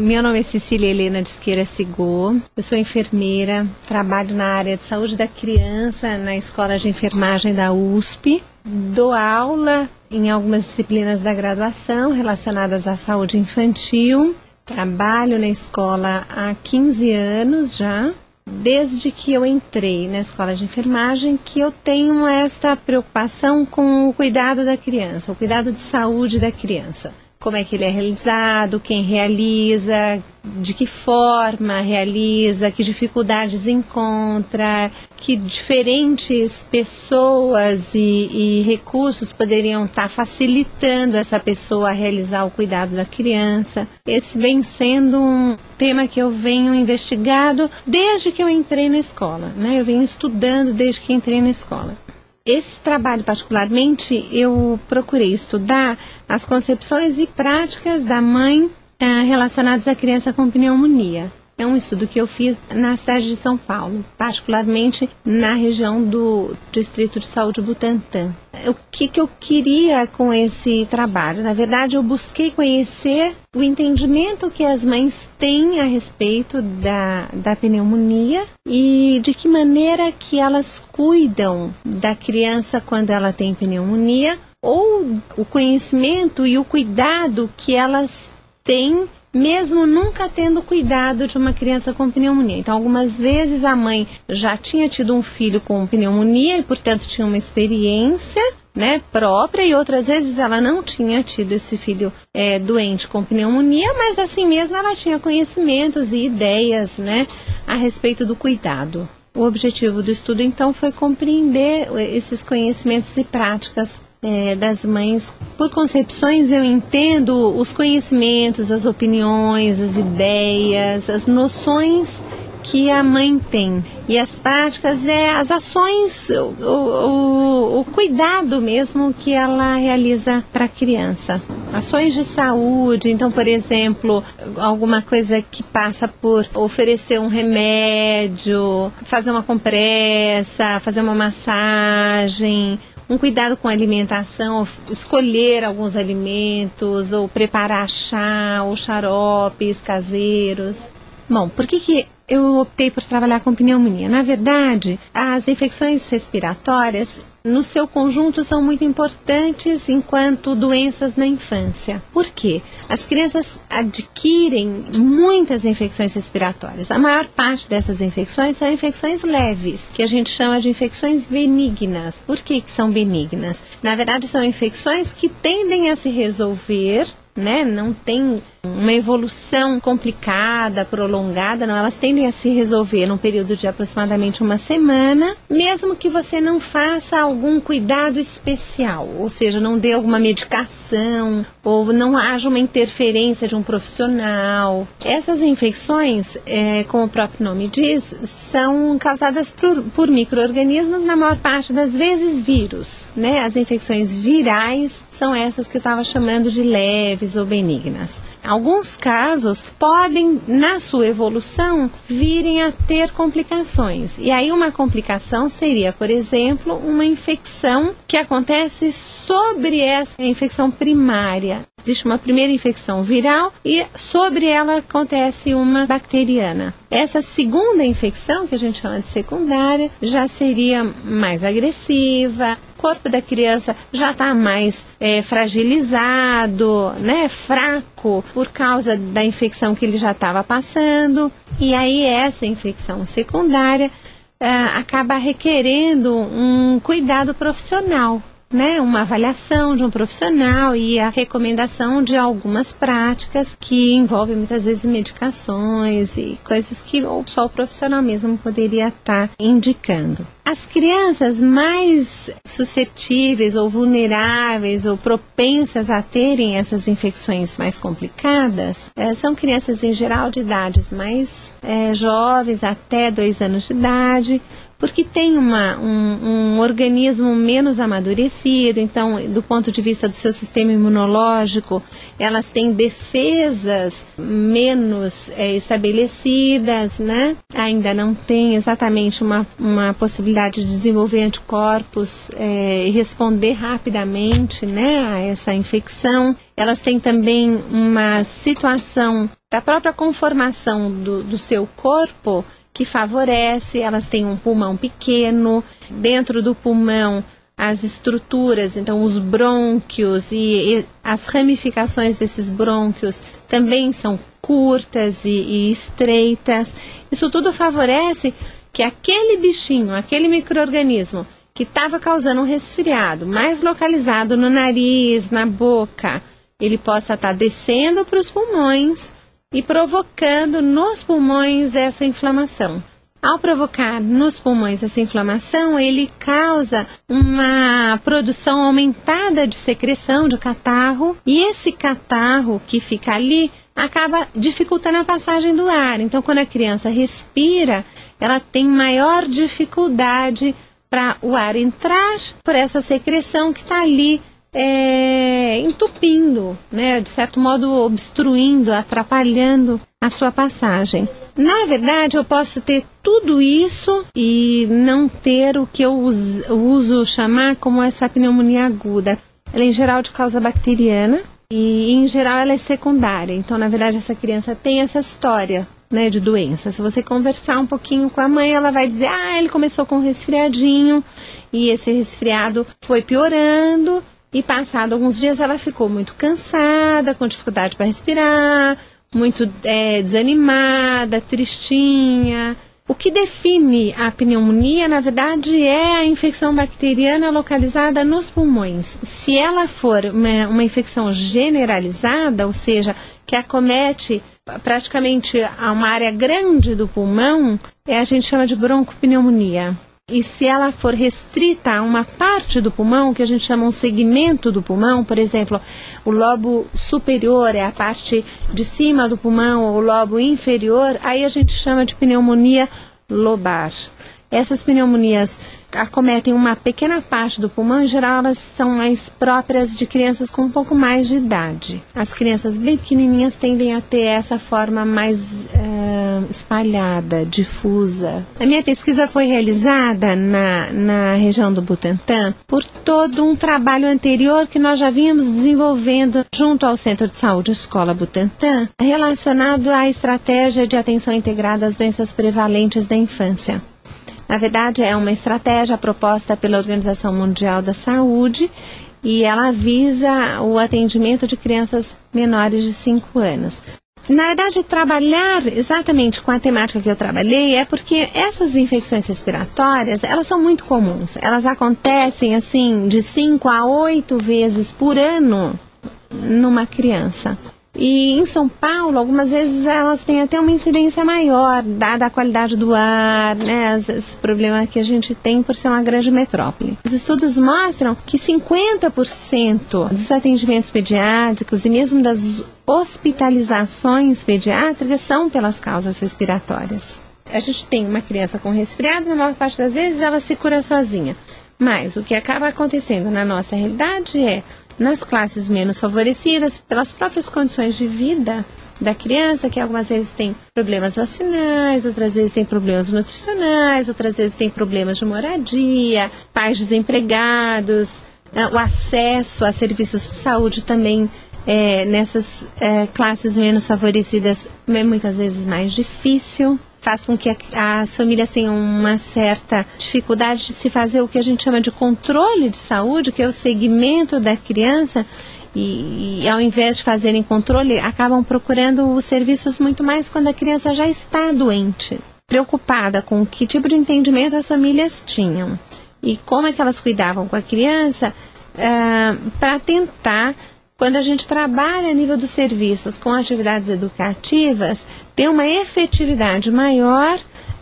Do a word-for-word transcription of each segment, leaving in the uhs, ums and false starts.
Meu nome é Cecília Helena de Esqueira Sigô, eu sou enfermeira, trabalho na área de saúde da criança na Escola de Enfermagem da U S P, dou aula em algumas disciplinas da graduação relacionadas à saúde infantil, trabalho na escola há quinze anos já, desde que eu entrei na Escola de Enfermagem, que eu tenho esta preocupação com o cuidado da criança, o cuidado de saúde da criança. Como é que ele é realizado, quem realiza, de que forma realiza, que dificuldades encontra, que diferentes pessoas e, e recursos poderiam estar facilitando essa pessoa a realizar o cuidado da criança. Esse vem sendo um tema que eu venho investigado desde que eu entrei na escola, né? Eu venho estudando desde que entrei na escola. Esse trabalho, particularmente, eu procurei estudar as concepções e práticas da mãe eh, relacionadas à criança com pneumonia. É um estudo que eu fiz na cidade de São Paulo, particularmente na região do Distrito de Saúde Butantã. O que, que eu queria com esse trabalho? Na verdade, eu busquei conhecer o entendimento que as mães têm a respeito da, da pneumonia e de que maneira que elas cuidam da criança quando ela tem pneumonia, ou o conhecimento e o cuidado que elas têm mesmo nunca tendo cuidado de uma criança com pneumonia. Então, algumas vezes a mãe já tinha tido um filho com pneumonia e, portanto, tinha uma experiência, né, própria, e outras vezes ela não tinha tido esse filho é, doente com pneumonia, mas assim mesmo ela tinha conhecimentos e ideias, né, a respeito do cuidado. O objetivo do estudo, então, foi compreender esses conhecimentos e práticas É, das mães. Por concepções, eu entendo os conhecimentos, as opiniões, as ideias, as noções que a mãe tem. E as práticas, é as ações, o, o, o cuidado mesmo que ela realiza para a criança. Ações de saúde, então, por exemplo, alguma coisa que passa por oferecer um remédio, fazer uma compressa, fazer uma massagem, um cuidado com a alimentação, escolher alguns alimentos, ou preparar chá ou xaropes caseiros. Bom, por que que eu optei por trabalhar com pneumonia? Na verdade, as infecções respiratórias, no seu conjunto, são muito importantes enquanto doenças na infância. Por quê? As crianças adquirem muitas infecções respiratórias. A maior parte dessas infecções são infecções leves, que a gente chama de infecções benignas. Por que que são benignas? Na verdade, são infecções que tendem a se resolver, né? Não tem uma evolução complicada, prolongada, não, elas tendem a se resolver num período de aproximadamente uma semana, mesmo que você não faça algum cuidado especial, ou seja, não dê alguma medicação, ou não haja uma interferência de um profissional. Essas infecções, é, como o próprio nome diz, são causadas por, por micro-organismos, na maior parte das vezes vírus, né? As infecções virais são essas que eu estava chamando de leves ou benignas. Alguns casos podem, na sua evolução, virem a ter complicações. E aí uma complicação seria, por exemplo, uma infecção que acontece sobre essa infecção primária. Existe uma primeira infecção viral e sobre ela acontece uma bacteriana. Essa segunda infecção, que a gente chama de secundária, já seria mais agressiva. O corpo da criança já está mais é, fragilizado, né, fraco, por causa da infecção que ele já estava passando. E aí essa infecção secundária ah, acaba requerendo um cuidado profissional, né, uma avaliação de um profissional e a recomendação de algumas práticas que envolvem muitas vezes medicações e coisas que só o profissional mesmo poderia estar indicando. As crianças mais suscetíveis ou vulneráveis ou propensas a terem essas infecções mais complicadas é, são crianças em geral de idades mais é, jovens, até dois anos de idade, porque tem uma, um, um organismo menos amadurecido, então, do ponto de vista do seu sistema imunológico, elas têm defesas menos é, estabelecidas, né? Ainda não tem exatamente uma, uma possibilidade de desenvolver anticorpos é, e responder rapidamente, né, a essa infecção. Elas têm também uma situação da própria conformação do, do seu corpo que favorece, elas têm um pulmão pequeno, dentro do pulmão as estruturas, então os brônquios e, e as ramificações desses brônquios também são curtas e, e estreitas. Isso tudo favorece que aquele bichinho, aquele micro-organismo que estava causando um resfriado, mais localizado no nariz, na boca, ele possa estar descendo para os pulmões e provocando nos pulmões essa inflamação. Ao provocar nos pulmões essa inflamação, ele causa uma produção aumentada de secreção de catarro, e esse catarro que fica ali acaba dificultando a passagem do ar. Então, quando a criança respira, ela tem maior dificuldade para o ar entrar por essa secreção que está ali É, entupindo, né, de certo modo obstruindo, atrapalhando a sua passagem. Na verdade, eu posso ter tudo isso e não ter o que eu uso, uso chamar como essa pneumonia aguda. Ela é em geral de causa bacteriana e em geral ela é secundária. Então, na verdade, essa criança tem essa história, né, de doença. Se você conversar um pouquinho com a mãe, ela vai dizer, ah, ele começou com um resfriadinho e esse resfriado foi piorando. E passado alguns dias ela ficou muito cansada, com dificuldade para respirar, muito é, desanimada, tristinha. O que define a pneumonia, na verdade, é a infecção bacteriana localizada nos pulmões. Se ela for uma, uma infecção generalizada, ou seja, que acomete praticamente uma área grande do pulmão, é, a gente chama de broncopneumonia. E se ela for restrita a uma parte do pulmão, que a gente chama um segmento do pulmão, por exemplo, o lobo superior é a parte de cima do pulmão, ou o lobo inferior, aí a gente chama de pneumonia lobar. Essas pneumonias acometem uma pequena parte do pulmão, em geral elas são mais próprias de crianças com um pouco mais de idade. As crianças bem pequenininhas tendem a ter essa forma mais uh, espalhada, difusa. A minha pesquisa foi realizada na, na região do Butantã por todo um trabalho anterior que nós já vínhamos desenvolvendo junto ao Centro de Saúde Escola Butantã, relacionado à estratégia de atenção integrada às doenças prevalentes da infância. Na verdade, é uma estratégia proposta pela Organização Mundial da Saúde e ela visa o atendimento de crianças menores de cinco anos. Na verdade, trabalhar exatamente com a temática que eu trabalhei é porque essas infecções respiratórias, elas são muito comuns. Elas acontecem, assim, de cinco a oito vezes por ano numa criança. E em São Paulo, algumas vezes elas têm até uma incidência maior, dada a qualidade do ar, né, esse problema que a gente tem por ser uma grande metrópole. Os estudos mostram que cinquenta por cento dos atendimentos pediátricos e mesmo das hospitalizações pediátricas são pelas causas respiratórias. A gente tem uma criança com resfriado, na maior parte das vezes ela se cura sozinha. Mas o que acaba acontecendo na nossa realidade é, nas classes menos favorecidas, pelas próprias condições de vida da criança, que algumas vezes tem problemas vacinais, outras vezes tem problemas nutricionais, outras vezes tem problemas de moradia, pais desempregados, o acesso a serviços de saúde também é, nessas é, classes menos favorecidas é muitas vezes mais difícil. Faz com que a, as famílias tenham uma certa dificuldade de se fazer o que a gente chama de controle de saúde, que é o segmento da criança, e, e ao invés de fazerem controle, acabam procurando os serviços muito mais quando a criança já está doente. Preocupada com que tipo de entendimento as famílias tinham e como é que elas cuidavam com a criança, uh, para tentar, quando a gente trabalha a nível dos serviços com atividades educativas, ter uma efetividade maior,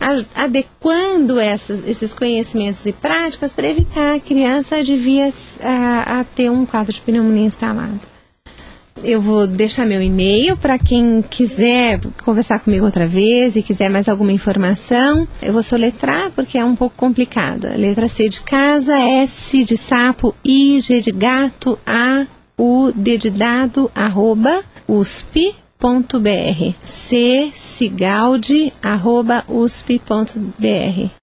adequando essas, esses conhecimentos e práticas para evitar a criança de vir a, a ter um quadro de pneumonia instalado. Eu vou deixar meu e-mail para quem quiser conversar comigo outra vez e quiser mais alguma informação. Eu vou soletrar porque é um pouco complicada. Letra C de casa, S de sapo, I, G de gato, A, U, D de dado, arroba, usp ponto br. C, cigaldi, arroba, usp ponto br.